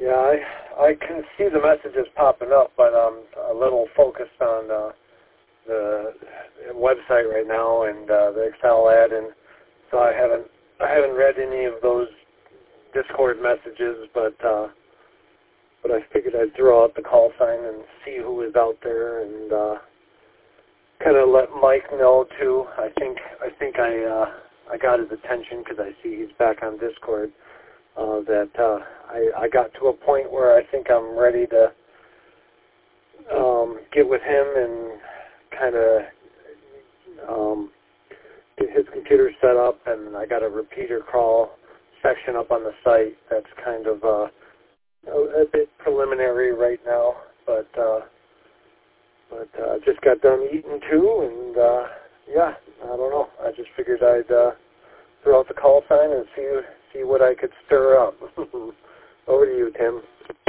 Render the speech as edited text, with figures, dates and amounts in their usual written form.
Yeah, I can see the messages popping up, but I'm a little focused on the website right now and the Excel ad, and so I haven't read any of those Discord messages, but I figured I'd throw out the call sign and see who is out there, and kind of let Mike know too. I think I got his attention because I see he's back on Discord. That I got to a point where I think I'm ready to get with him and kind of get his computer set up, and I got a repeater call section up on the site that's kind of a bit preliminary right now, but just got done eating too, and yeah, I don't know. I just figured I'd throw out the call sign and see what I could stir up. Over to you, Tim.